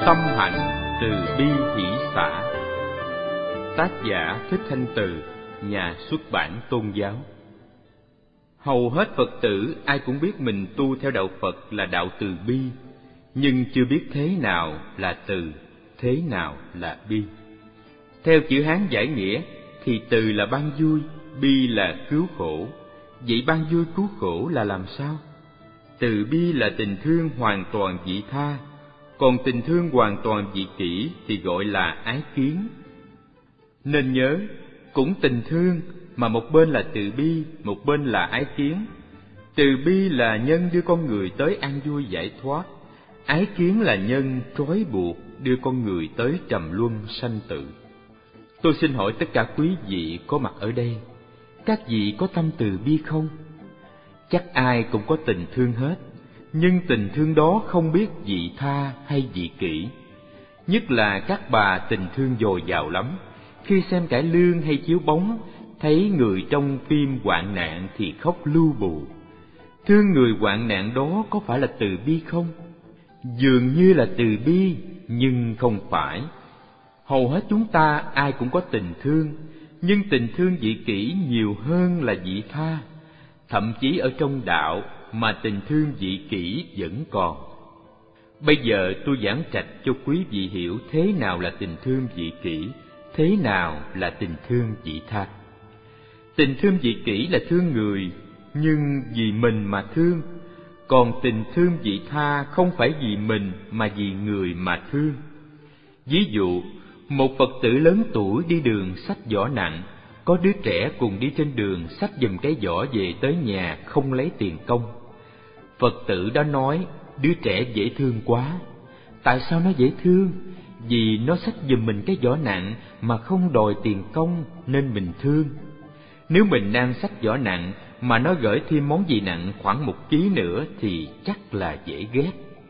Tâm hạnh từ bi hỷ xả. Tác giả Thích Thanh Từ, nhà xuất bản Tôn giáo. Hầu hết Phật tử ai cũng biết mình tu theo đạo Phật là đạo từ bi, nhưng chưa biết thế nào là từ, thế nào là bi. Theo chữ Hán giải nghĩa thì từ là ban vui, bi là cứu khổ. Vậy ban vui cứu khổ là làm sao? Từ bi là tình thương hoàn toàn vị tha, còn tình thương hoàn toàn vị kỷ thì gọi là ái kiến. Nên nhớ, cũng tình thương mà một bên là từ bi, một bên là ái kiến. Từ bi là nhân đưa con người tới an vui giải thoát, ái kiến là nhân trói buộc đưa con người tới trầm luân sanh tử. Tôi xin hỏi tất cả quý vị có mặt ở đây, các vị có tâm từ bi không? Chắc ai cũng có tình thương hết, nhưng tình thương đó không biết vị tha hay vị kỷ. Nhất là các bà tình thương dồi dào lắm, khi xem cải lương hay chiếu bóng, thấy người trong phim hoạn nạn thì khóc lu bù. Thương người hoạn nạn đó có phải là từ bi không? Dường như là từ bi, nhưng không phải. Hầu hết chúng ta ai cũng có tình thương, nhưng tình thương vị kỷ nhiều hơn là vị tha. Thậm chí ở trong đạo mà tình thương vị kỷ vẫn còn. Bây giờ tôi giảng trạch cho quý vị hiểu thế nào là tình thương vị kỷ, thế nào là tình thương vị tha. Tình thương vị kỷ là thương người, nhưng vì mình mà thương. Còn tình thương vị tha không phải vì mình mà vì người mà thương. Ví dụ, một Phật tử lớn tuổi đi đường xách giỏ nặng, có đứa trẻ cùng đi trên đường xách giùm cái giỏ về tới nhà không lấy tiền công. Phật tử đó nói, đứa trẻ dễ thương quá. Tại sao nó dễ thương? Vì nó xách giùm mình cái giỏ nặng mà không đòi tiền công nên mình thương. Nếu mình đang xách giỏ nặng mà nó gửi thêm món gì nặng khoảng 1 ký nữa thì chắc là dễ ghét.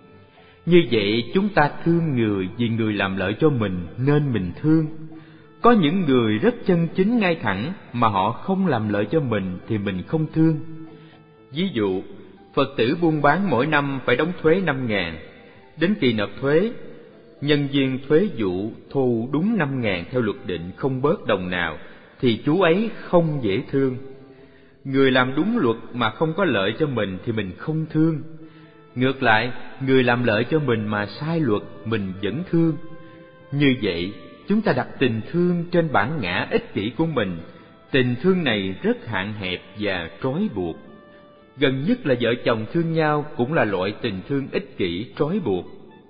Như vậy chúng ta thương người vì người làm lợi cho mình nên mình thương. Có những người rất chân chính ngay thẳng mà họ không làm lợi cho mình thì mình không thương. Ví dụ, Phật tử buôn bán mỗi năm phải đóng thuế 5.000. Đến kỳ nộp thuế, nhân viên thuế vụ thu đúng 5.000 theo luật định không bớt đồng nào, thì chú ấy không dễ thương. Người làm đúng luật mà không có lợi cho mình thì mình không thương. Ngược lại, người làm lợi cho mình mà sai luật mình vẫn thương. Như vậy, chúng ta đặt tình thương trên bản ngã ích kỷ của mình. Tình thương này rất hạn hẹp và trói buộc. Gần nhất là vợ chồng thương nhau cũng là loại tình thương ích kỷ trói buộc.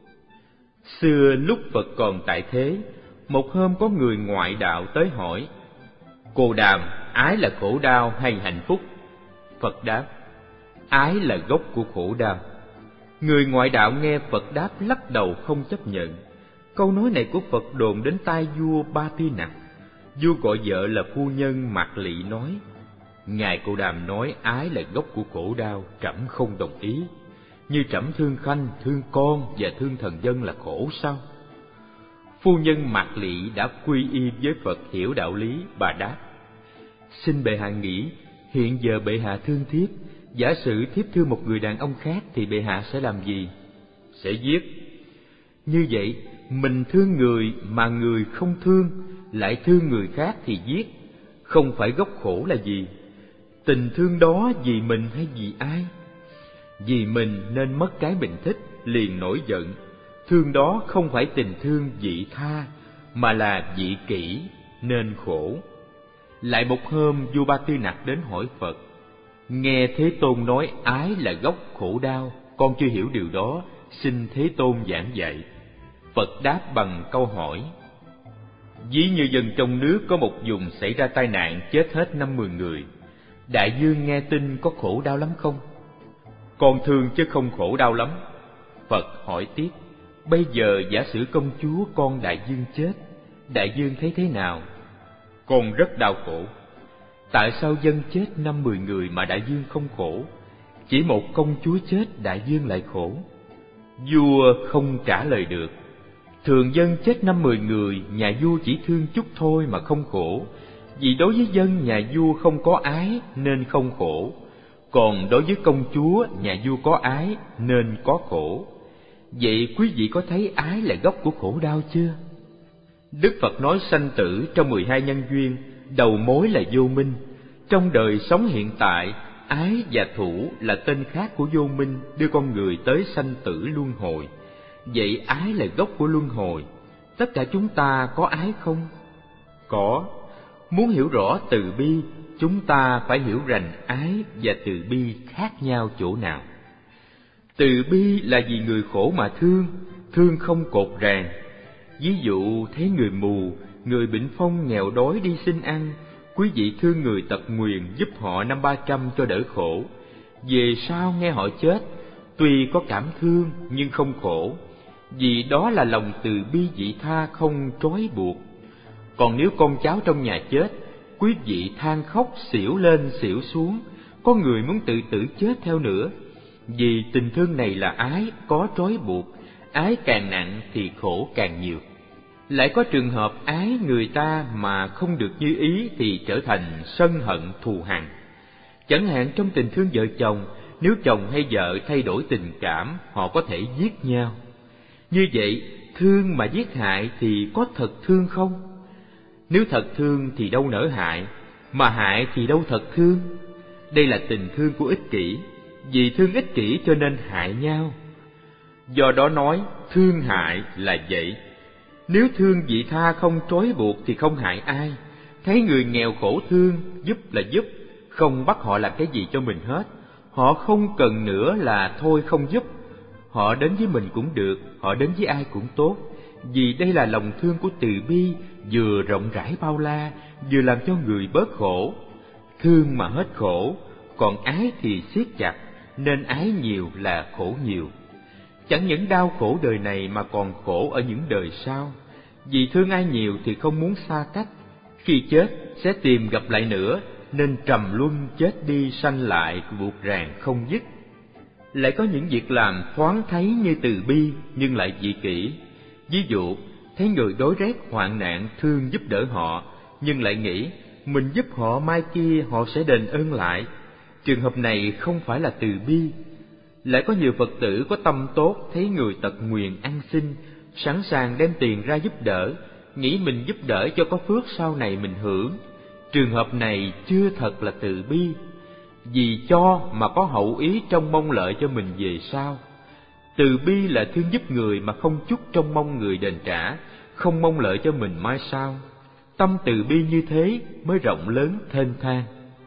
Xưa lúc Phật còn tại thế, một hôm có người ngoại đạo tới hỏi: Cô Đàm, ái là khổ đau hay hạnh phúc? Phật đáp: ái là gốc của khổ đau. Người ngoại đạo nghe Phật đáp lắc đầu không chấp nhận. Câu nói này của Phật đồn đến tai vua Ba Tư Nặc. Vua gọi vợ là phu nhân Mạc Lị nói: Ngài Cô Đàm nói ái là gốc của khổ đau, trẫm không đồng ý. Như trẫm thương khanh, thương con và thương thần dân là khổ sao? Phu nhân Mạc Lị đã quy y với Phật hiểu đạo lý, bà đáp: Xin bệ hạ nghĩ, hiện giờ bệ hạ thương thiếp, giả sử thiếp thương một người đàn ông khác thì bệ hạ sẽ làm gì? Sẽ giết. Như vậy, mình thương người mà người không thương, lại thương người khác thì giết. Không phải gốc khổ là gì? Tình thương đó vì mình hay vì ai? Vì mình nên mất cái mình thích, liền nổi giận. Thương đó không phải tình thương vị tha, mà là vị kỷ, nên khổ. Lại một hôm, vua Ba Tư Nặc đến hỏi Phật: Nghe Thế Tôn nói ái là gốc khổ đau, con chưa hiểu điều đó, xin Thế Tôn giảng dạy. Phật đáp bằng câu hỏi: Ví như dân trong nước có một vùng xảy ra tai nạn, chết hết 5-10 người. Đại vương nghe tin có khổ đau lắm không? Con thương chứ không khổ đau lắm. Phật hỏi tiếp: Bây giờ giả sử công chúa con đại vương chết, đại vương thấy thế nào? Con rất đau khổ. Tại sao dân chết 5-10 người mà đại vương không khổ? Chỉ một công chúa chết đại vương lại khổ. Vua không trả lời được. Thường dân chết 5-10 người, nhà vua chỉ thương chút thôi mà không khổ. Vì đối với dân nhà vua không có ái nên không khổ. Còn đối với công chúa nhà vua có ái nên có khổ. Vậy quý vị có thấy ái là gốc của khổ đau chưa? Đức Phật nói sanh tử trong 12 nhân duyên, đầu mối là vô minh. Trong đời sống hiện tại, ái và thủ là tên khác của vô minh đưa con người tới sanh tử luân hồi. Vậy ái là gốc của luân hồi. Tất cả chúng ta có ái không? Có. Muốn hiểu rõ từ bi, chúng ta phải hiểu rằng ái và từ bi khác nhau chỗ nào. Từ bi là vì người khổ mà thương, thương không cột ràng. Ví dụ thấy người mù, người bệnh phong nghèo đói đi xin ăn, quý vị thương người tật nguyền giúp họ 500-300 cho đỡ khổ. Về sau nghe họ chết, tuy có cảm thương nhưng không khổ, vì đó là lòng từ bi vị tha không trói buộc. Còn nếu con cháu trong nhà chết, quý vị than khóc xỉu lên xỉu xuống, có người muốn tự tử chết theo nữa. Vì tình thương này là ái, có trói buộc, ái càng nặng thì khổ càng nhiều. Lại có trường hợp ái người ta mà không được như ý thì trở thành sân hận thù hằn. Chẳng hạn trong tình thương vợ chồng, nếu chồng hay vợ thay đổi tình cảm, họ có thể giết nhau. Như vậy, thương mà giết hại thì có thật thương không? Nếu thật thương thì đâu nỡ hại, mà hại thì đâu thật thương. Đây là tình thương của ích kỷ, vì thương ích kỷ cho nên hại nhau. Do đó nói, thương hại là vậy. Nếu thương vị tha không trói buộc thì không hại ai. Thấy người nghèo khổ thương, giúp là giúp, không bắt họ làm cái gì cho mình hết. Họ không cần nữa là thôi không giúp. Họ đến với mình cũng được, họ đến với ai cũng tốt. Vì đây là lòng thương của từ bi, vừa rộng rãi bao la, vừa làm cho người bớt khổ. Thương mà hết khổ, còn ái thì siết chặt, nên ái nhiều là khổ nhiều. Chẳng những đau khổ đời này mà còn khổ ở những đời sau. Vì thương ai nhiều thì không muốn xa cách, khi chết sẽ tìm gặp lại nữa, nên trầm luân chết đi sanh lại buộc ràng không dứt. Lại có những việc làm thoáng thấy như từ bi nhưng lại dị kỷ. Ví dụ, thấy người đói rét hoạn nạn thương giúp đỡ họ, nhưng lại nghĩ mình giúp họ mai kia họ sẽ đền ơn lại. Trường hợp này không phải là từ bi. Lại có nhiều Phật tử có tâm tốt, thấy người tật nguyền ăn xin, sẵn sàng đem tiền ra giúp đỡ, nghĩ mình giúp đỡ cho có phước sau này mình hưởng. Trường hợp này chưa thật là từ bi, vì cho mà có hậu ý trong mong lợi cho mình về sau. Từ bi là thương giúp người mà không chút trông mong người đền trả, không mong lợi cho mình mai sau. Tâm từ bi như thế mới rộng lớn thênh thang.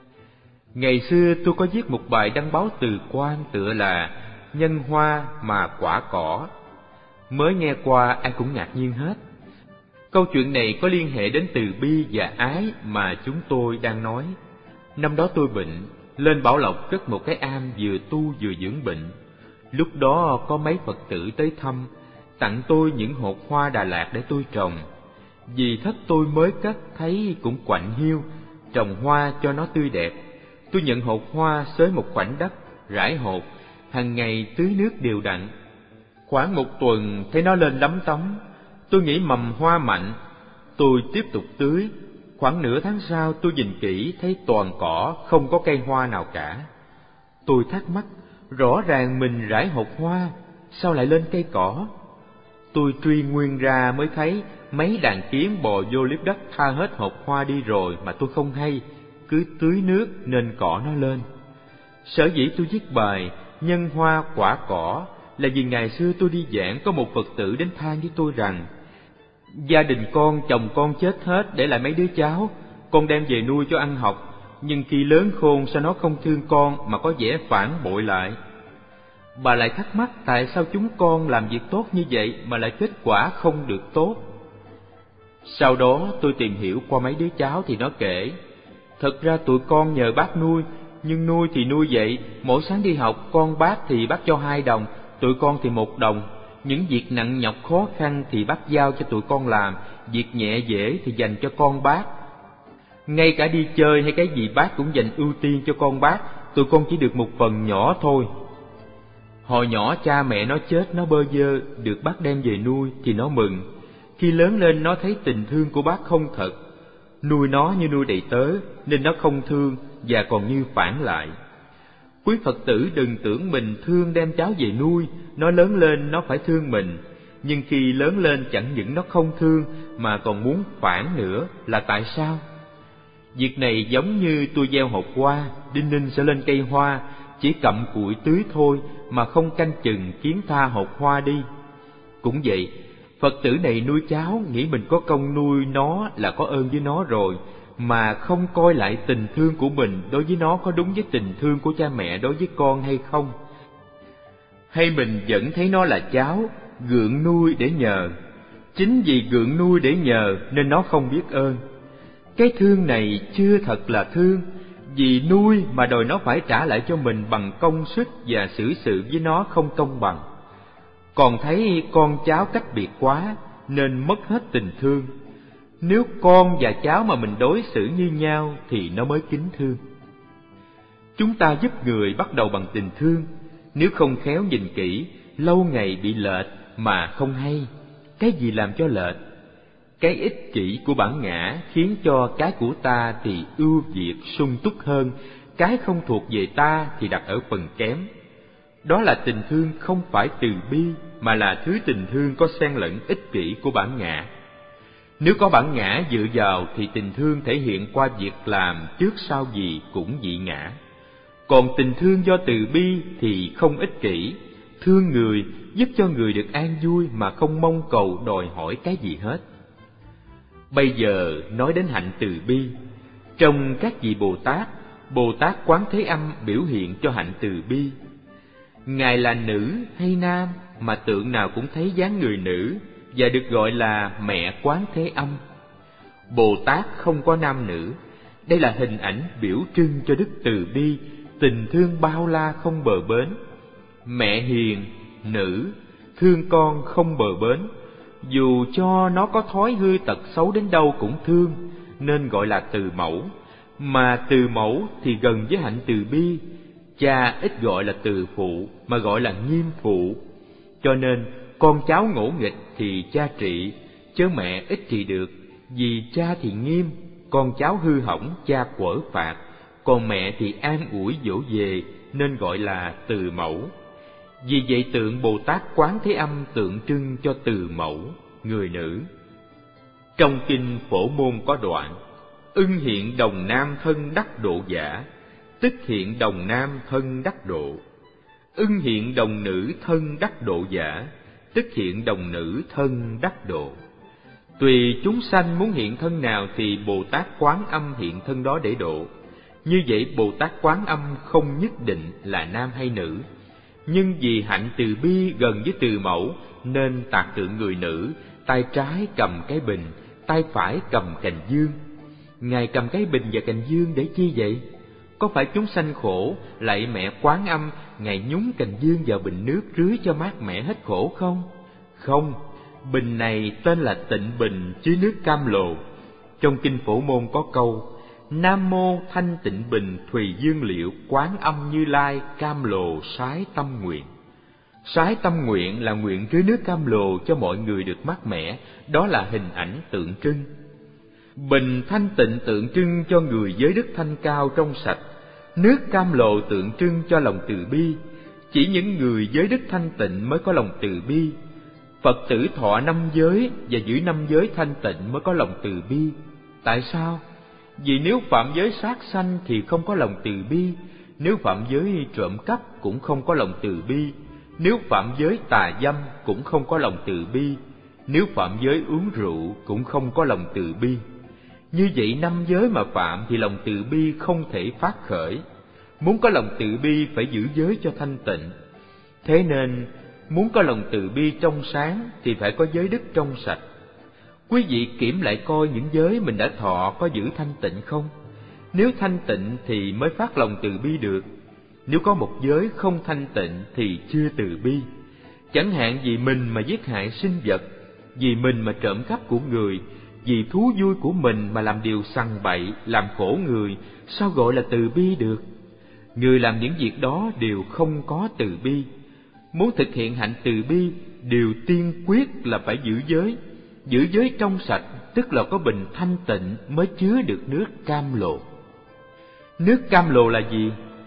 Ngày xưa tôi có viết một bài đăng báo Từ Quan tựa là Nhân hoa mà quả cỏ. Mới nghe qua ai cũng ngạc nhiên hết. Câu chuyện này có liên hệ đến từ bi và ái mà chúng tôi đang nói. Năm đó tôi bệnh, lên Bảo Lộc cất một cái am vừa tu vừa dưỡng bệnh. Lúc đó có mấy Phật tử tới thăm, tặng tôi những hột hoa Đà Lạt để tôi trồng. Vì thất tôi mới cất thấy cũng quạnh hiu, trồng hoa cho nó tươi đẹp. Tôi nhận hột hoa xới một khoảnh đất, rải hột, hàng ngày tưới nước đều đặn. Khoảng một tuần thấy nó lên lấm tấm, tôi nghĩ mầm hoa mạnh, tôi tiếp tục tưới. Khoảng nửa tháng sau tôi nhìn kỹ thấy toàn cỏ, không có cây hoa nào cả. Tôi thắc mắc, rõ ràng mình rải hột hoa, sao lại lên cây cỏ? Tôi truy nguyên ra mới thấy mấy đàn kiến bò vô liếp đất tha hết hột hoa đi rồi mà tôi không hay, cứ tưới nước nên cỏ nó lên. Sở dĩ tôi viết bài Nhân hoa quả cỏ là vì ngày xưa tôi đi giảng có một Phật tử đến than với tôi rằng gia đình chồng con chết hết để lại mấy đứa cháu, con đem về nuôi cho ăn học, nhưng khi lớn khôn sao nó không thương con mà có vẻ phản bội lại. Bà lại thắc mắc tại sao chúng con làm việc tốt như vậy mà lại kết quả không được tốt. Sau đó tôi tìm hiểu qua mấy đứa cháu thì nó kể, thật ra tụi con nhờ bác nuôi, nhưng nuôi thì nuôi vậy, mỗi sáng đi học con bác thì bác cho 2 đồng, tụi con thì 1 đồng. Những việc nặng nhọc khó khăn thì bác giao cho tụi con làm, việc nhẹ dễ thì dành cho con bác. Ngay cả đi chơi hay cái gì bác cũng dành ưu tiên cho con bác, tụi con chỉ được một phần nhỏ thôi. Hồi nhỏ cha mẹ nó chết nó bơ vơ, được bác đem về nuôi thì nó mừng. Khi lớn lên nó thấy tình thương của bác không thật, nuôi nó như nuôi đầy tớ nên nó không thương và còn như phản lại. Quý Phật tử đừng tưởng mình thương đem cháu về nuôi, nó lớn lên nó phải thương mình. Nhưng khi lớn lên chẳng những nó không thương mà còn muốn phản nữa, là tại sao? Việc này giống như tôi gieo hột hoa, đinh ninh sẽ lên cây hoa, chỉ cặm cụi tưới thôi mà không canh chừng kiến tha hột hoa đi. Cũng vậy, Phật tử này nuôi cháu nghĩ mình có công nuôi nó là có ơn với nó rồi, mà không coi lại tình thương của mình đối với nó có đúng với tình thương của cha mẹ đối với con hay không. Hay mình vẫn thấy nó là cháu, gượng nuôi để nhờ. Chính vì gượng nuôi để nhờ nên nó không biết ơn. Cái thương này chưa thật là thương, vì nuôi mà đòi nó phải trả lại cho mình bằng công sức và xử sự với nó không công bằng. Còn thấy con cháu cách biệt quá nên mất hết tình thương. Nếu con và cháu mà mình đối xử như nhau thì nó mới kính thương. Chúng ta giúp người bắt đầu bằng tình thương, nếu không khéo nhìn kỹ, lâu ngày bị lệch mà không hay. Cái gì làm cho lệch? Cái ích kỷ của bản ngã khiến cho cái của ta thì ưu việt sung túc hơn, cái không thuộc về ta thì đặt ở phần kém. Đó là tình thương không phải từ bi, mà là thứ tình thương có xen lẫn ích kỷ của bản ngã. Nếu có bản ngã dựa vào thì tình thương thể hiện qua việc làm trước sau gì cũng dị ngã. Còn tình thương do từ bi thì không ích kỷ, thương người, giúp cho người được an vui mà không mong cầu đòi hỏi cái gì hết. Bây giờ nói đến hạnh từ bi. Trong các vị Bồ Tát Quán Thế Âm biểu hiện cho hạnh từ bi. Ngài là nữ hay nam mà tượng nào cũng thấy dáng người nữ, và được gọi là mẹ Quán Thế Âm. Bồ Tát không có nam nữ. Đây là hình ảnh biểu trưng cho đức từ bi, tình thương bao la không bờ bến. Mẹ hiền, nữ, thương con không bờ bến, dù cho nó có thói hư tật xấu đến đâu cũng thương, nên gọi là từ mẫu. Mà từ mẫu thì gần với hạnh từ bi. Cha ít gọi là từ phụ mà gọi là nghiêm phụ. Cho nên con cháu ngỗ nghịch thì cha trị, chứ mẹ ít trị được. Vì cha thì nghiêm, con cháu hư hỏng cha quở phạt, còn mẹ thì an ủi dỗ về, nên gọi là từ mẫu. Vì vậy tượng Bồ Tát Quán Thế Âm tượng trưng cho từ mẫu, người nữ. Trong kinh Phổ Môn có đoạn: ưng hiện đồng nam thân đắc độ giả, tức hiện đồng nam thân đắc độ. Ưng hiện đồng nữ thân đắc độ giả, tức hiện đồng nữ thân đắc độ. Tùy chúng sanh muốn hiện thân nào thì Bồ Tát Quán Âm hiện thân đó để độ. Như vậy Bồ Tát Quán Âm không nhất định là nam hay nữ, nhưng vì hạnh từ bi gần với từ mẫu nên tạc tượng người nữ, tay trái cầm cái bình, tay phải cầm cành dương. Ngài cầm cái bình và cành dương để chi vậy? Có phải chúng sanh khổ, lạy mẹ Quán Âm, Ngài nhúng cành dương vào bình nước rưới cho mát mẻ hết khổ không? Không, bình này tên là Tịnh Bình chứa nước cam lồ. Trong kinh Phổ Môn có câu: Nam mô Thanh Tịnh Bình Thùy Dương Liệu Quán Âm Như Lai cam lồ sái tâm nguyện. Sái tâm nguyện là nguyện rưới nước cam lồ cho mọi người được mát mẻ, đó là hình ảnh tượng trưng. Bình thanh tịnh tượng trưng cho người giới đức thanh cao trong sạch, nước cam lồ tượng trưng cho lòng từ bi. Chỉ những người giới đức thanh tịnh mới có lòng từ bi. Phật tử thọ 5 giới và giữ 5 giới thanh tịnh mới có lòng từ bi. Tại sao? Vì nếu phạm giới sát sanh thì không có lòng từ bi, nếu phạm giới trộm cắp cũng không có lòng từ bi, nếu phạm giới tà dâm cũng không có lòng từ bi, nếu phạm giới uống rượu cũng không có lòng từ bi. Như vậy 5 giới mà phạm thì lòng từ bi không thể phát khởi. Muốn có lòng từ bi phải giữ giới cho thanh tịnh. Thế nên muốn có lòng từ bi trong sáng thì phải có giới đức trong sạch. Quý vị kiểm lại coi những giới mình đã thọ có giữ thanh tịnh không? Nếu thanh tịnh thì mới phát lòng từ bi được. Nếu có một giới không thanh tịnh thì chưa từ bi. Chẳng hạn vì mình mà giết hại sinh vật, vì mình mà trộm cắp của người, vì thú vui của mình mà làm điều sằng bậy, làm khổ người, sao gọi là từ bi được? Người làm những việc đó đều không có từ bi. Muốn thực hiện hạnh từ bi, điều tiên quyết là phải giữ giới. Giữ giới trong sạch, tức là có bình thanh tịnh mới chứa được nước cam lồ. Nước cam lồ là gì?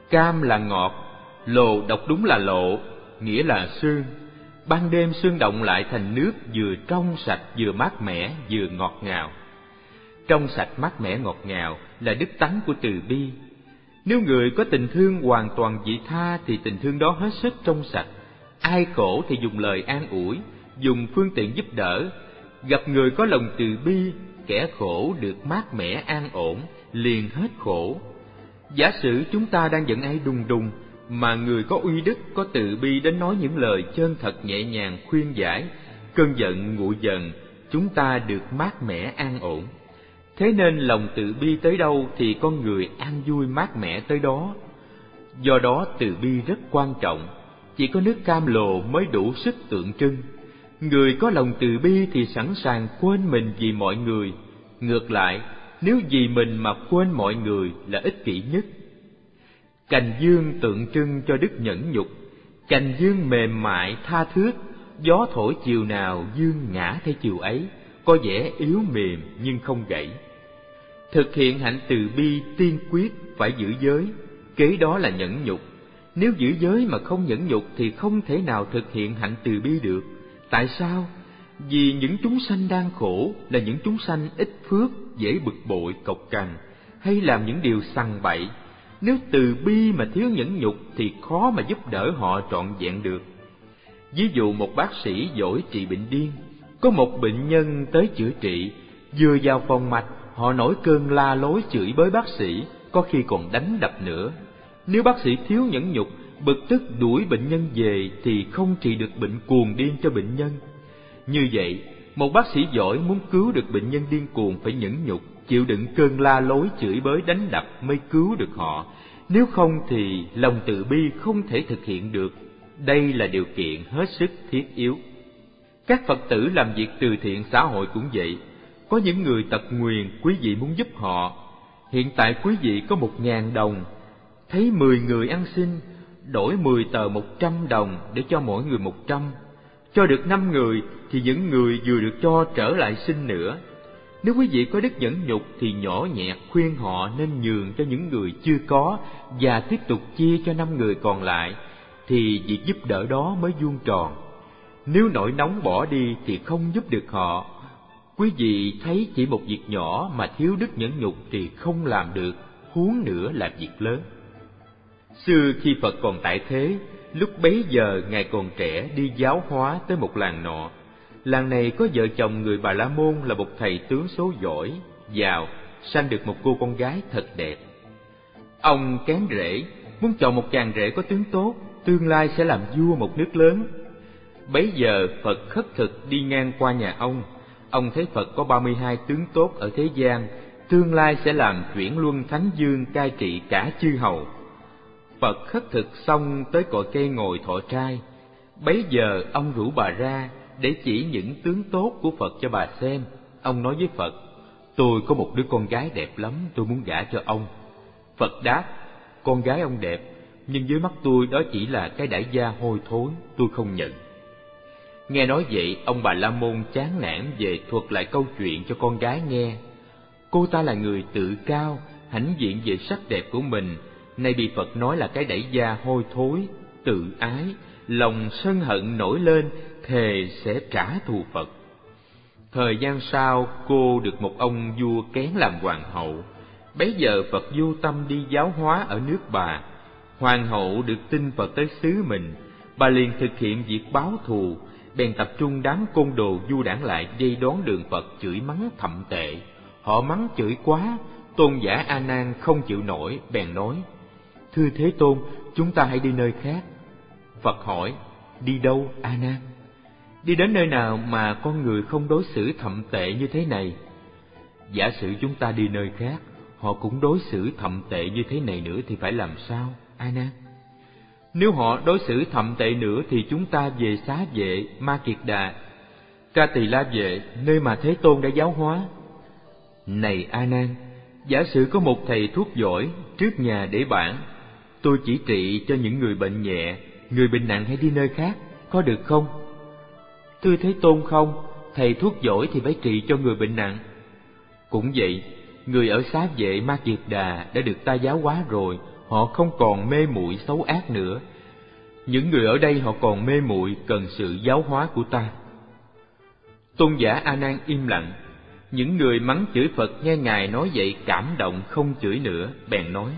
Cam là ngọt, lồ độc đúng là lộ, nghĩa là sương. Ban đêm sương động lại thành nước vừa trong sạch vừa mát mẻ vừa ngọt ngào. Trong sạch mát mẻ ngọt ngào là đức tánh của từ bi. Nếu người có tình thương hoàn toàn vị tha thì tình thương đó hết sức trong sạch. Ai khổ thì dùng lời an ủi, dùng phương tiện giúp đỡ. Gặp người có lòng từ bi, kẻ khổ được mát mẻ an ổn, liền hết khổ. Giả sử chúng ta đang giận ai đùng đùng, mà người có uy đức, có từ bi đến nói những lời chân thật nhẹ nhàng khuyên giải, cơn giận nguội dần, chúng ta được mát mẻ an ổn. Thế nên lòng từ bi tới đâu thì con người an vui mát mẻ tới đó. Do đó từ bi rất quan trọng, chỉ có nước cam lồ mới đủ sức tượng trưng. Người có lòng từ bi thì sẵn sàng quên mình vì mọi người. Ngược lại, nếu vì mình mà quên mọi người là ích kỷ nhất. Cành dương tượng trưng cho đức nhẫn nhục. Cành dương mềm mại tha thướt, gió thổi chiều nào dương ngã theo chiều ấy, có vẻ yếu mềm nhưng không gãy. Thực hiện hạnh từ bi tiên quyết phải giữ giới, kế đó là nhẫn nhục. Nếu giữ giới mà không nhẫn nhục thì không thể nào thực hiện hạnh từ bi được. Tại sao? Vì những chúng sanh đang khổ là những chúng sanh ít phước, dễ bực bội, cộc cằn, hay làm những điều sằng bậy. Nếu từ bi mà thiếu nhẫn nhục thì khó mà giúp đỡ họ trọn vẹn được. Ví dụ một bác sĩ giỏi trị bệnh điên, có một bệnh nhân tới chữa trị, vừa vào phòng mạch, họ nổi cơn la lối chửi bới bác sĩ, có khi còn đánh đập nữa. Nếu bác sĩ thiếu nhẫn nhục, bực tức đuổi bệnh nhân về thì không trị được bệnh cuồng điên cho bệnh nhân. Như vậy, một bác sĩ giỏi muốn cứu được bệnh nhân điên cuồng phải nhẫn nhục, chịu đựng cơn la lối chửi bới đánh đập mới cứu được họ. Nếu không thì lòng từ bi không thể thực hiện được. Đây là điều kiện hết sức thiết yếu. Các Phật tử làm việc từ thiện xã hội cũng vậy. Có những người tật nguyền, quý vị muốn giúp họ. Hiện tại quý vị có 1.000 đồng, thấy 10 người ăn xin, đổi 10 tờ 100 đồng để cho mỗi người 100. Cho được 5 người thì những người vừa được cho trở lại xin nữa. Nếu quý vị có đức nhẫn nhục thì nhỏ nhẹ khuyên họ nên nhường cho những người chưa có và tiếp tục chia cho 5 người còn lại, thì việc giúp đỡ đó mới vuông tròn. Nếu nổi nóng bỏ đi thì không giúp được họ. Quý vị thấy chỉ một việc nhỏ mà thiếu đức nhẫn nhục thì không làm được, huống nữa là việc lớn. Xưa khi Phật còn tại thế, lúc bấy giờ Ngài còn trẻ đi giáo hóa tới một làng nọ. Làng này có vợ chồng người Bà La Môn là một thầy tướng số giỏi, giàu, sanh được một cô con gái thật đẹp. Ông kén rể, muốn chọn một chàng rể có tướng tốt, tương lai sẽ làm vua một nước lớn. Bấy giờ Phật khất thực đi ngang qua nhà ông thấy Phật có 32 tướng tốt ở thế gian, tương lai sẽ làm chuyển luân thánh dương cai trị cả chư hầu. Phật khất thực xong tới cội cây ngồi thọ trai. Bấy giờ ông rủ bà ra để chỉ những tướng tốt của Phật cho bà xem. Ông nói với Phật: "Tôi có một đứa con gái đẹp lắm, tôi muốn gả cho ông." Phật đáp: "Con gái ông đẹp, nhưng dưới mắt tôi đó chỉ là cái đãi gia hôi thối, tôi không nhận." Nghe nói vậy, ông Bà La Môn chán nản về thuật lại câu chuyện cho con gái nghe. Cô ta là người tự cao, hãnh diện về sắc đẹp của mình, nay bị Phật nói là cái đãi gia hôi thối, tự ái, lòng sân hận nổi lên, thề sẽ trả thù Phật. Thời gian sau, cô được một ông vua kén làm hoàng hậu. Bấy giờ Phật vô tâm đi giáo hóa ở nước Bà. Hoàng hậu được tin Phật tới xứ mình, bà liền thực hiện việc báo thù, bèn tập trung đám côn đồ du đảng lại vây đón đường Phật chửi mắng thậm tệ. Họ mắng chửi quá, tôn giả A Nan không chịu nổi, bèn nói: "Thưa Thế Tôn, chúng ta hãy đi nơi khác." Phật hỏi: "Đi đâu, A Nan?" "Đi đến nơi nào mà con người không đối xử thậm tệ như thế này?" "Giả sử chúng ta đi nơi khác, họ cũng đối xử thậm tệ như thế này nữa thì phải làm sao, A Nan?" "Nếu họ đối xử thậm tệ nữa thì chúng ta về Xá Vệ, Ma Kiệt Đà, Ca Tỳ La Vệ, nơi mà Thế Tôn đã giáo hóa." "Này A Nan, giả sử có một thầy thuốc giỏi trước nhà để bản, tôi chỉ trị cho những người bệnh nhẹ, người bệnh nặng hãy đi nơi khác, có được không?" "Thưa Thế Tôn, không, thầy thuốc giỏi thì phải trị cho người bệnh nặng." "Cũng vậy, người ở Xá Vệ Ma Kiệt Đà đã được ta giáo hóa rồi, họ không còn mê muội xấu ác nữa. Những người ở đây họ còn mê muội cần sự giáo hóa của ta. Tôn giả A Nan im lặng. Những người mắng chửi Phật nghe Ngài nói vậy cảm động không chửi nữa, bèn nói: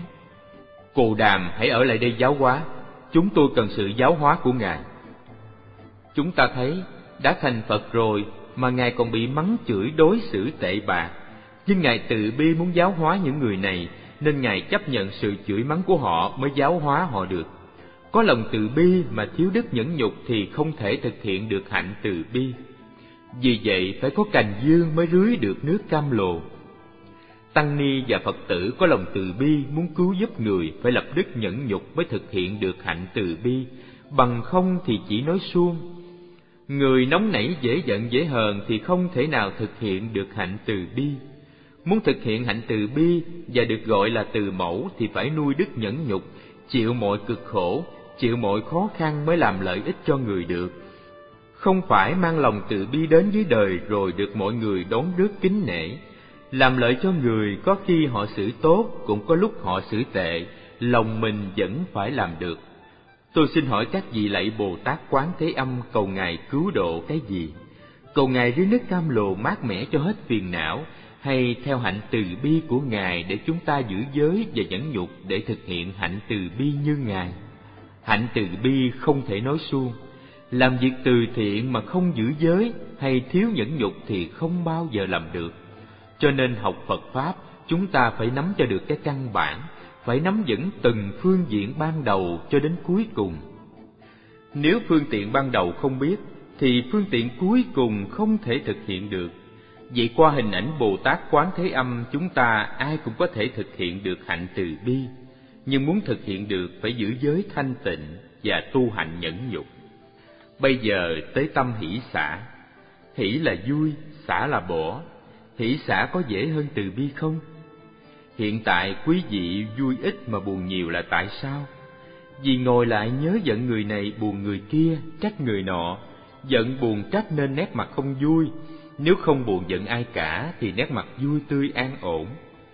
Cồ Đàm hãy ở lại đây giáo hóa, chúng tôi cần sự giáo hóa của Ngài. Chúng ta thấy đã thành Phật rồi mà Ngài còn bị mắng chửi đối xử tệ bạc, nhưng Ngài từ bi muốn giáo hóa những người này, nên Ngài chấp nhận sự chửi mắng của họ mới giáo hóa họ được. Có lòng từ bi mà thiếu đức nhẫn nhục thì không thể thực hiện được hạnh từ bi. Vì vậy phải có cành dương mới rưới được nước cam lồ. Tăng ni và Phật tử có lòng từ bi muốn cứu giúp người phải lập đức nhẫn nhục mới thực hiện được hạnh từ bi, bằng không thì chỉ nói suông. Người nóng nảy dễ giận dễ hờn thì không thể nào thực hiện được hạnh từ bi. Muốn thực hiện hạnh từ bi và được gọi là từ mẫu thì phải nuôi đức nhẫn nhục, chịu mọi cực khổ, chịu mọi khó khăn mới làm lợi ích cho người được. Không phải mang lòng từ bi đến với đời rồi được mọi người đón rước kính nể. Làm lợi cho người có khi họ xử tốt, cũng có lúc họ xử tệ, lòng mình vẫn phải làm được. Tôi xin hỏi các vị lạy Bồ Tát Quán Thế Âm cầu Ngài cứu độ cái gì? Cầu Ngài rưới nước cam lồ mát mẻ cho hết phiền não, hay theo hạnh từ bi của Ngài để chúng ta giữ giới và nhẫn nhục để thực hiện hạnh từ bi như Ngài? Hạnh từ bi không thể nói suông. Làm việc từ thiện mà không giữ giới hay thiếu nhẫn nhục thì không bao giờ làm được. Cho nên học Phật Pháp, chúng ta phải nắm cho được cái căn bản, phải nắm vững từng phương diện ban đầu cho đến cuối cùng. Nếu phương tiện ban đầu không biết, thì phương tiện cuối cùng không thể thực hiện được. Vậy qua hình ảnh Bồ Tát Quán Thế Âm, chúng ta ai cũng có thể thực hiện được hạnh từ bi. Nhưng muốn thực hiện được phải giữ giới thanh tịnh và tu hành nhẫn nhục. Bây giờ tới tâm hỷ xả. Hỷ là vui, xả là bỏ. Hỷ xả có dễ hơn từ bi không? Hiện tại quý vị vui ít mà buồn nhiều là tại sao? Vì ngồi lại nhớ giận người này buồn người kia, trách người nọ. Giận buồn trách nên nét mặt không vui. Nếu không buồn giận ai cả thì nét mặt vui tươi an ổn.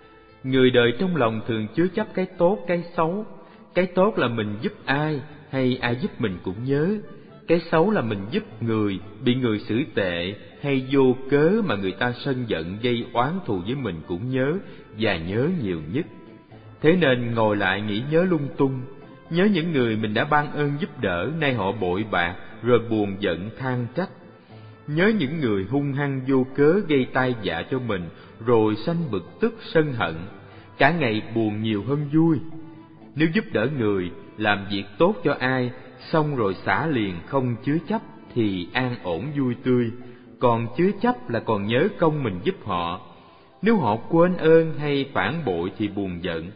Người đời trong lòng thường chứa chấp cái tốt cái xấu. Cái tốt là mình giúp ai hay ai giúp mình cũng nhớ. Cái xấu là mình giúp người, bị người xử tệ hay vô cớ mà người ta sân giận gây oán thù với mình cũng nhớ, và nhớ nhiều nhất. Thế nên ngồi lại nghĩ nhớ lung tung, nhớ những người mình đã ban ơn giúp đỡ, nay họ bội bạc, rồi buồn giận than trách. Nhớ những người hung hăng vô cớ gây tai vạ cho mình, rồi sanh bực tức sân hận, cả ngày buồn nhiều hơn vui. Nếu giúp đỡ người, làm việc tốt cho ai, xong rồi xả liền không chứa chấp thì an ổn vui tươi, còn chứa chấp là còn nhớ công mình giúp họ. Nếu họ quên ơn hay phản bội thì buồn giận.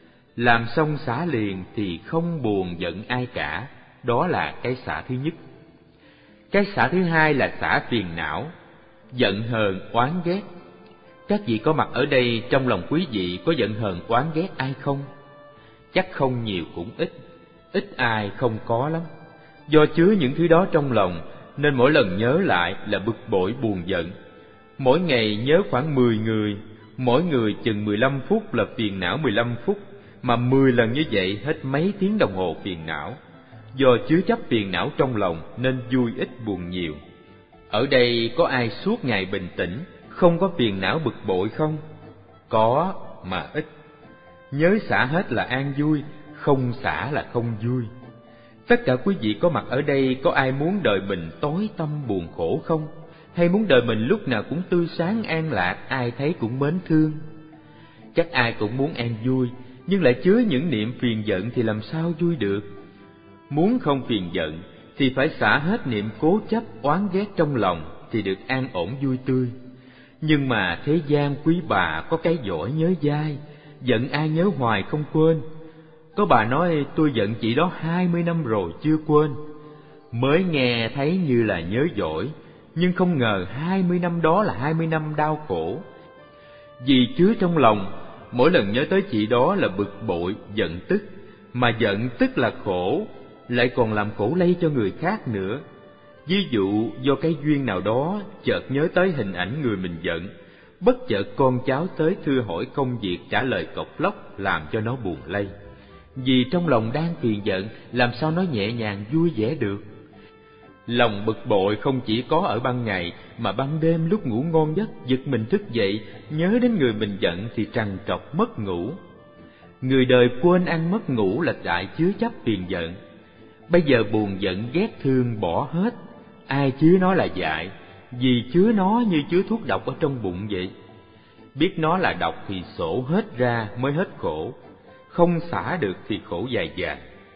Làm xong xả liền thì không buồn giận ai cả, đó là cái xả thứ nhất. Cái xả thứ hai là xả phiền não, giận hờn oán ghét. Các vị có mặt ở đây, trong lòng quý vị có giận hờn oán ghét ai không? Chắc không nhiều cũng ít, ít ai không có lắm. Do chứa những thứ đó trong lòng, nên mỗi lần nhớ lại là bực bội buồn giận. Mỗi ngày nhớ khoảng 10 người, mỗi người chừng 15 phút là phiền não 15 phút, mà 10 lần như vậy hết mấy tiếng đồng hồ phiền não. Do chứa chấp phiền não trong lòng nên vui ít buồn nhiều. Ở đây có ai suốt ngày bình tĩnh, không có phiền não bực bội không? Có, mà ít. Nhớ xả hết là an vui, không xả là không vui. Tất cả quý vị có mặt ở đây có ai muốn đời mình tối tăm buồn khổ không? Hay muốn đời mình lúc nào cũng tươi sáng an lạc, ai thấy cũng mến thương? Chắc ai cũng muốn an vui, nhưng lại chứa những niệm phiền giận thì làm sao vui được? Muốn không phiền giận thì phải xả hết niệm cố chấp oán ghét trong lòng thì được an ổn vui tươi. Nhưng mà thế gian quý bà có cái giỏi nhớ dai, giận ai nhớ hoài không quên. Có bà nói tôi giận chị đó 20 năm rồi chưa quên. Mới nghe thấy như là nhớ giỏi, nhưng không ngờ 20 năm đó là 20 năm đau khổ. Vì chứa trong lòng, mỗi lần nhớ tới chị đó là bực bội, giận tức. Mà giận tức là khổ, lại còn làm khổ lây cho người khác nữa. Ví dụ do cái duyên nào đó chợt nhớ tới hình ảnh người mình giận, bất chợt con cháu tới thưa hỏi công việc trả lời cộc lốc làm cho nó buồn lây. Vì trong lòng đang phiền giận, làm sao nói nhẹ nhàng vui vẻ được. Lòng bực bội không chỉ có ở ban ngày, mà ban đêm lúc ngủ ngon giấc, giật mình thức dậy, nhớ đến người mình giận thì trằn trọc mất ngủ. Người đời quên ăn mất ngủ là đại chứa chấp phiền giận. Bây giờ buồn giận ghét thương bỏ hết, ai chứa nó là dại, vì chứa nó như chứa thuốc độc ở trong bụng vậy. Biết nó là độc thì sổ hết ra mới hết khổ, không xả được thì khổ dài dài.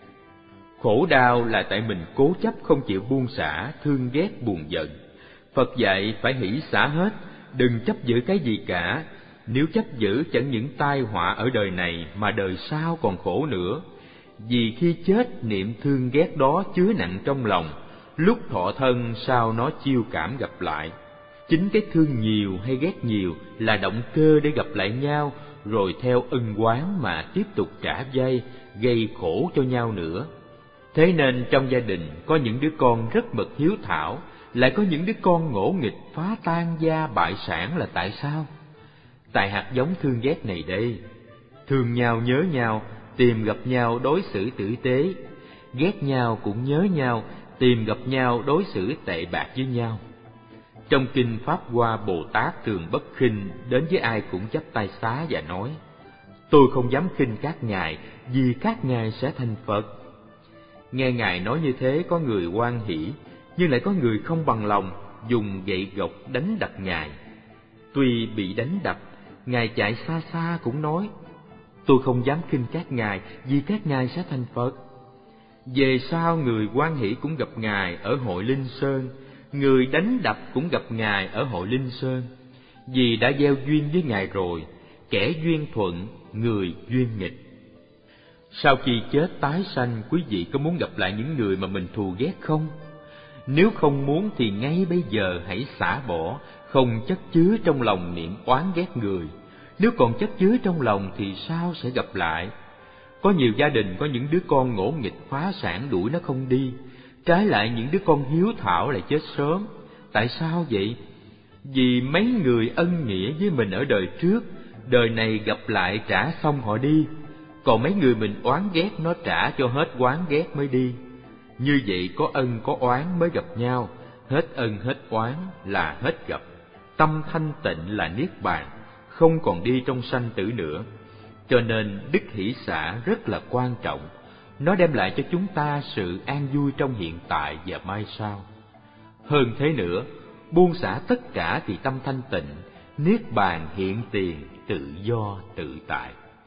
Khổ đau là tại mình cố chấp không chịu buông xả, thương ghét buồn giận. Phật dạy phải hỷ xả hết, đừng chấp giữ cái gì cả. Nếu chấp giữ chẳng những tai họa ở đời này mà đời sau còn khổ nữa. Vì khi chết niệm thương ghét đó chứa nặng trong lòng, lúc thọ thân sao nó chiêu cảm gặp lại. Chính cái thương nhiều hay ghét nhiều là động cơ để gặp lại nhau, rồi theo ân oán mà tiếp tục trả vay, gây khổ cho nhau nữa. Thế nên trong gia đình có những đứa con rất bậc hiếu thảo, lại có những đứa con ngỗ nghịch phá tan gia bại sản là tại sao? Tại hạt giống thương ghét này đây. Thương nhau nhớ nhau, tìm gặp nhau đối xử tử tế. Ghét nhau cũng nhớ nhau, tìm gặp nhau đối xử tệ bạc với nhau. Trong kinh Pháp Hoa Bồ Tát thường bất khinh, đến với ai cũng chắp tay xá và nói: tôi không dám khinh các ngài, vì các ngài sẽ thành Phật. Nghe ngài nói như thế, có người hoan hỉ, nhưng lại có người không bằng lòng, dùng gậy gộc đánh đập ngài. Tuy bị đánh đập, ngài chạy xa xa cũng nói: tôi không dám khinh các ngài, vì các ngài sẽ thành Phật. Về sau người hoan hỷ cũng gặp ngài ở hội Linh Sơn, người đánh đập cũng gặp ngài ở hội Linh Sơn. Vì đã gieo duyên với ngài rồi, kẻ duyên thuận, người duyên nghịch. Sau khi chết tái sanh, quý vị có muốn gặp lại những người mà mình thù ghét không? Nếu không muốn thì ngay bây giờ hãy xả bỏ, không chất chứa trong lòng niệm oán ghét người. Nếu còn chất chứa trong lòng thì sao sẽ gặp lại? Có nhiều gia đình có những đứa con ngỗ nghịch phá sản đuổi nó không đi, trái lại những đứa con hiếu thảo lại chết sớm. Tại sao vậy? Vì mấy người ân nghĩa với mình ở đời trước, đời này gặp lại trả xong họ đi, còn mấy người mình oán ghét nó trả cho hết oán ghét mới đi. Như vậy có ân có oán mới gặp nhau, hết ân hết oán là hết gặp. Tâm thanh tịnh là niết bàn, không còn đi trong sanh tử nữa. Cho nên đức hỷ xả rất là quan trọng, nó đem lại cho chúng ta sự an vui trong hiện tại và mai sau. Hơn thế nữa, buông xả tất cả thì tâm thanh tịnh, niết bàn hiện tiền, tự do tự tại.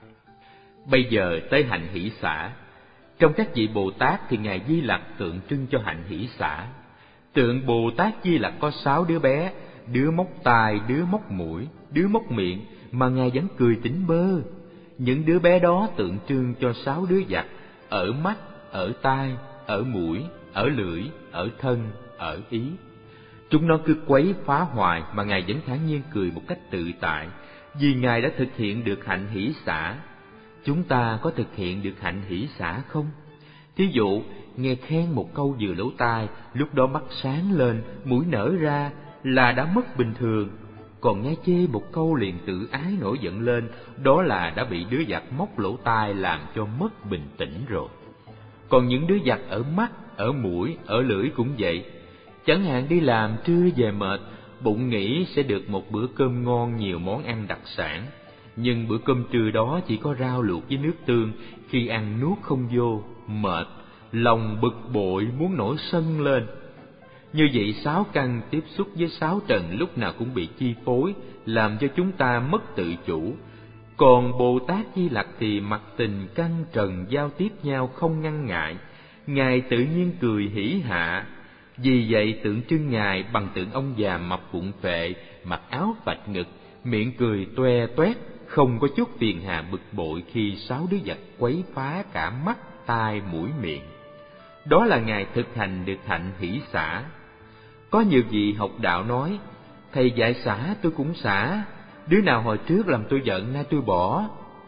Bây giờ tới hạnh hỷ xả. Trong các vị Bồ Tát thì Ngài Di Lặc tượng trưng cho hạnh hỷ xả. Tượng Bồ Tát Di Lặc có 6 đứa bé, đứa móc tai, đứa móc mũi, đứa móc miệng, mà Ngài vẫn cười tỉnh bơ. Những đứa bé đó tượng trưng cho 6 đứa giặc, ở mắt, ở tai, ở mũi, ở lưỡi, ở thân, ở ý. Chúng nó cứ quấy phá hoài mà Ngài vẫn thản nhiên cười một cách tự tại, vì Ngài đã thực hiện được hạnh hỷ xả. Chúng ta có thực hiện được hạnh hỷ xả không? Thí dụ, nghe khen một câu vừa lỗ tai, lúc đó mắt sáng lên, mũi nở ra là đã mất bình thường. Còn nghe chê một câu liền tự ái nổi giận lên, đó là đã bị đứa giặc móc lỗ tai làm cho mất bình tĩnh rồi. Còn những đứa giặc ở mắt, ở mũi, ở lưỡi cũng vậy. Chẳng hạn đi làm trưa về mệt, bụng nghĩ sẽ được một bữa cơm ngon nhiều món ăn đặc sản, nhưng bữa cơm trưa đó chỉ có rau luộc với nước tương, khi ăn nuốt không vô, mệt, lòng bực bội muốn nổi sân lên. Như vậy 6 căn tiếp xúc với 6 trần lúc nào cũng bị chi phối, làm cho chúng ta mất tự chủ. Còn Bồ Tát Di Lặc thì mặc tình căn trần giao tiếp nhau không ngăn ngại, Ngài tự nhiên cười hỉ hạ. Vì vậy tượng trưng Ngài bằng tượng ông già mập bụng phệ, mặc áo vạch ngực, miệng cười toe toét, không có chút phiền hà bực bội khi 6 đứa giặc quấy phá cả mắt, tai, mũi, miệng. Đó là Ngài thực hành được hạnh hỷ xả. Có nhiều vị học đạo nói: thầy dạy xả tôi cũng xả, đứa nào hồi trước làm tôi giận nay tôi bỏ.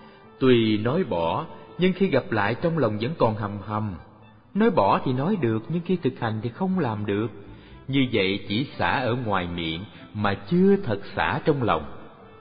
Tuy nói bỏ, nhưng khi gặp lại trong lòng vẫn còn hầm hầm. Nói bỏ thì nói được, nhưng khi thực hành thì không làm được. Như vậy chỉ xả ở ngoài miệng mà chưa thật xả trong lòng.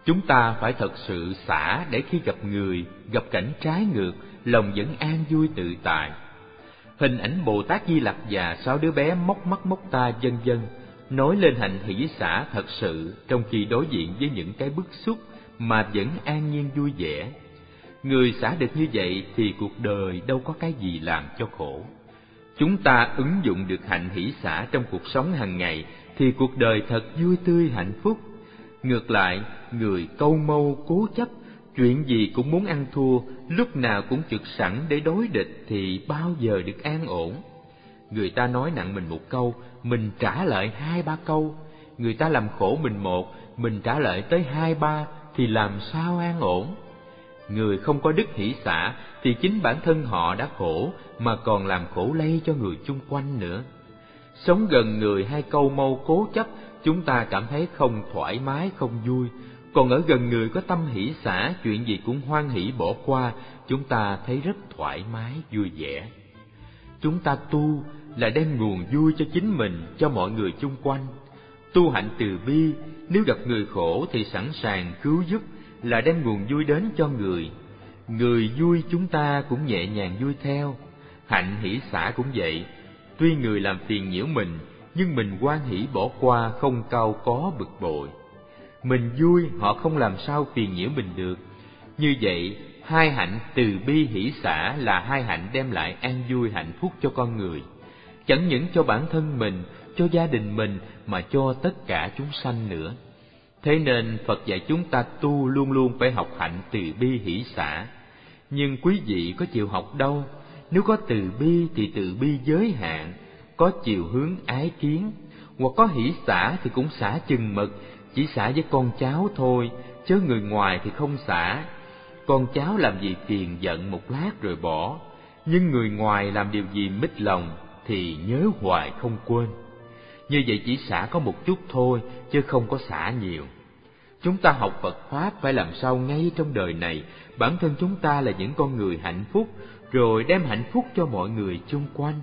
Chúng ta phải thật sự xả để khi gặp người, gặp cảnh trái ngược, lòng vẫn an vui tự tại. Hình ảnh Bồ Tát Di Lặc và 6 đứa bé móc mắt móc tai vân vân nói lên hạnh hỷ xả thật sự, trong khi đối diện với những cái bức xúc mà vẫn an nhiên vui vẻ. Người xả được như vậy thì cuộc đời đâu có cái gì làm cho khổ. Chúng ta ứng dụng được hạnh hỷ xả trong cuộc sống hàng ngày thì cuộc đời thật vui tươi hạnh phúc. Ngược lại, người câu mâu cố chấp, chuyện gì cũng muốn ăn thua, lúc nào cũng trực sẵn để đối địch thì bao giờ được an ổn. Người ta nói nặng mình một câu, mình trả lại 2-3 câu. Người ta làm khổ mình một, mình trả lại tới 2-3 thì làm sao an ổn. Người không có đức hỷ xả thì chính bản thân họ đã khổ mà còn làm khổ lây cho người chung quanh nữa. Sống gần người hay câu mâu cố chấp, chúng ta cảm thấy không thoải mái, không vui. Còn ở gần người có tâm hỷ xả, chuyện gì cũng hoan hỷ bỏ qua, chúng ta thấy rất thoải mái, vui vẻ. Chúng ta tu là đem nguồn vui cho chính mình, cho mọi người chung quanh. Tu hạnh từ bi, nếu gặp người khổ thì sẵn sàng cứu giúp, là đem nguồn vui đến cho người. Người vui chúng ta cũng nhẹ nhàng vui theo. Hạnh hỷ xả cũng vậy. Tuy người làm phiền nhiễu mình, nhưng mình hoan hỷ bỏ qua, không cau có bực bội. Mình vui, họ không làm sao phiền nhiễu mình được. Như vậy, hai hạnh từ bi hỷ xả là hai hạnh đem lại an vui hạnh phúc cho con người. Chẳng những cho bản thân mình, cho gia đình mình, mà cho tất cả chúng sanh nữa. Thế nên Phật dạy chúng ta tu luôn luôn phải học hạnh từ bi hỷ xả. Nhưng quý vị có chịu học đâu. Nếu có từ bi thì từ bi giới hạn, có chiều hướng ái kiến. Hoặc có hỷ xả thì cũng xả chừng mực, chỉ xả với con cháu thôi, chứ người ngoài thì không xả. Con cháu làm gì phiền giận một lát rồi bỏ, nhưng người ngoài làm điều gì mít lòng thì nhớ hoài không quên. Như vậy chỉ xả có một chút thôi, chứ không có xả nhiều. Chúng ta học Phật Pháp phải làm sao ngay trong đời này, bản thân chúng ta là những con người hạnh phúc, rồi đem hạnh phúc cho mọi người chung quanh.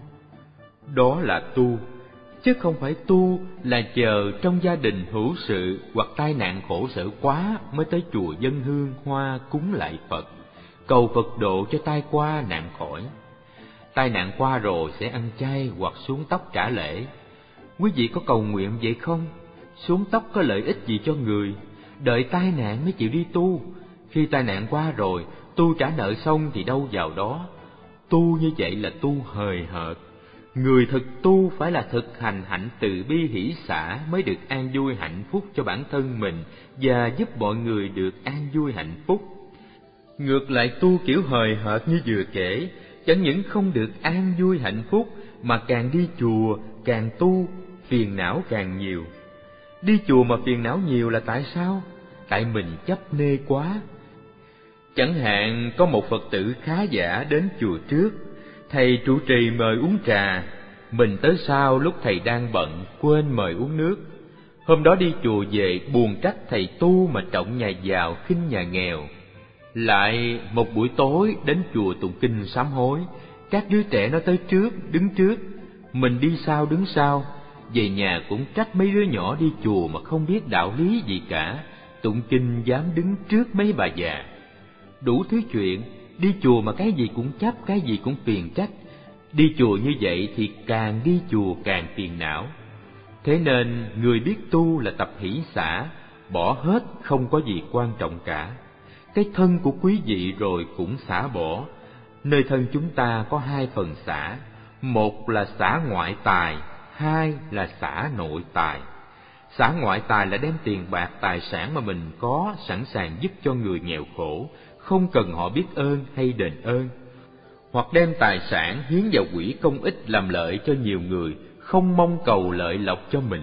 Đó là tu, chứ không phải tu là chờ trong gia đình hữu sự hoặc tai nạn khổ sở quá mới tới chùa dâng hương hoa cúng lại Phật, cầu Phật độ cho tai qua nạn khỏi. Tai nạn qua rồi sẽ ăn chay hoặc xuống tóc trả lễ. Quý vị có cầu nguyện vậy không? Xuống tóc có lợi ích gì cho người? Đợi tai nạn mới chịu đi tu. Khi tai nạn qua rồi, tu trả nợ xong thì đâu vào đó. Tu như vậy là tu hời hợt. Người thực tu phải là thực hành hạnh từ bi hỷ xả mới được an vui hạnh phúc cho bản thân mình và giúp mọi người được an vui hạnh phúc. Ngược lại tu kiểu hời hợt như vừa kể, chẳng những không được an vui hạnh phúc mà càng đi chùa càng tu, phiền não càng nhiều. Đi chùa mà phiền não nhiều là tại sao? Tại mình chấp nê quá. Chẳng hạn có một Phật tử khá giả đến chùa trước, thầy trụ trì mời uống trà, mình tới sau lúc thầy đang bận quên mời uống nước. Hôm đó đi chùa về buồn trách thầy tu mà trọng nhà giàu khinh nhà nghèo. Lại một buổi tối đến chùa tụng kinh sám hối, các đứa trẻ nó tới trước đứng trước, mình đi sau đứng sau. Về nhà cũng trách mấy đứa nhỏ đi chùa mà không biết đạo lý gì cả, tụng kinh dám đứng trước mấy bà già. Đủ thứ chuyện, đi chùa mà cái gì cũng chấp, cái gì cũng phiền trách. Đi chùa như vậy thì càng đi chùa càng phiền não. Thế nên người biết tu là tập hỷ xả, bỏ hết không có gì quan trọng cả. Cái thân của quý vị rồi cũng xả bỏ. Nơi thân chúng ta có hai phần xả, một là xả ngoại tài, hai là xả nội tài. Xả ngoại tài là đem tiền bạc tài sản mà mình có sẵn sàng giúp cho người nghèo khổ, không cần họ biết ơn hay đền ơn. Hoặc đem tài sản hiến vào quỹ công ích làm lợi cho nhiều người, không mong cầu lợi lộc cho mình.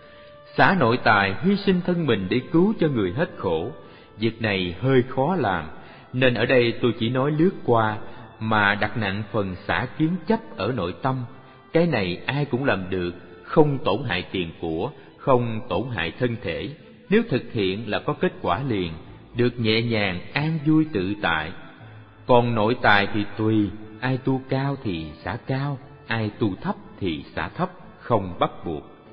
Xả nội tài hy sinh thân mình để cứu cho người hết khổ. Việc này hơi khó làm, nên ở đây tôi chỉ nói lướt qua, mà đặt nặng phần xả kiến chấp ở nội tâm. Cái này ai cũng làm được, không tổn hại tiền của, không tổn hại thân thể. Nếu thực hiện là có kết quả liền, được nhẹ nhàng, an vui tự tại. Còn nội tài thì tùy, ai tu cao thì xả cao, ai tu thấp thì xả thấp, không bắt buộc.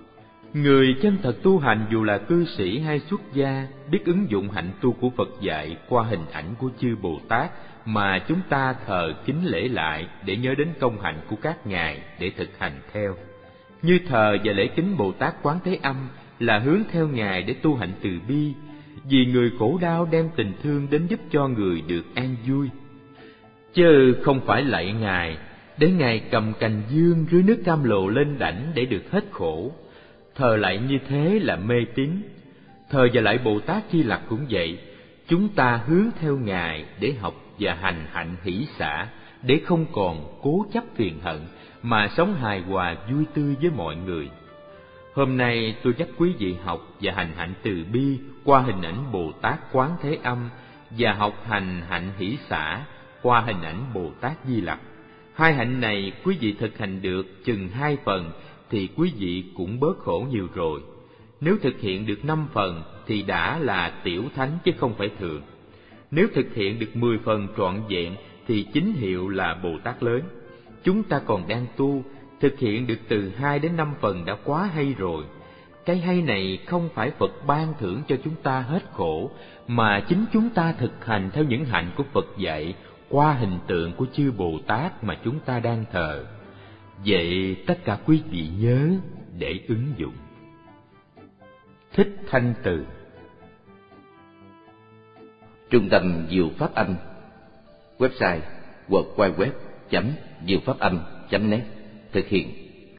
Người chân thật tu hành dù là cư sĩ hay xuất gia, biết ứng dụng hạnh tu của Phật dạy qua hình ảnh của chư Bồ Tát mà chúng ta thờ kính lễ lại để nhớ đến công hạnh của các ngài để thực hành theo. Như thờ và lễ kính Bồ Tát Quán Thế Âm là hướng theo ngài để tu hạnh từ bi, vì người khổ đau đem tình thương đến giúp cho người được an vui. Chứ không phải lạy ngài để ngài cầm cành dương rưới nước cam lộ lên đảnh để được hết khổ. Thờ lạy như thế là mê tín. Thờ và lạy Bồ Tát Di Lặc cũng vậy, chúng ta hướng theo ngài để học và hành hạnh hỷ xả, để không còn cố chấp phiền hận mà sống hài hòa vui tươi với mọi người. Hôm nay tôi dắt quý vị học và hành hạnh từ bi qua hình ảnh Bồ Tát Quán Thế Âm và học hành hạnh hỷ xả qua hình ảnh Bồ Tát Di Lặc. Hai hạnh này quý vị thực hành được chừng 2 phần thì quý vị cũng bớt khổ nhiều rồi. Nếu thực hiện được 5 phần thì đã là tiểu thánh chứ không phải thường. Nếu thực hiện được 10 phần trọn vẹn thì chính hiệu là Bồ Tát lớn. Chúng ta còn đang tu, thực hiện được từ 2 đến 5 phần đã quá hay rồi. Cái hay này không phải Phật ban thưởng cho chúng ta hết khổ, mà chính chúng ta thực hành theo những hạnh của Phật dạy qua hình tượng của chư Bồ Tát mà chúng ta đang thờ. Vậy tất cả quý vị nhớ để ứng dụng. Thích Thanh Từ. Trung tâm Diệu Pháp Âm. Website www.diệu pháp âm.net. Thực hiện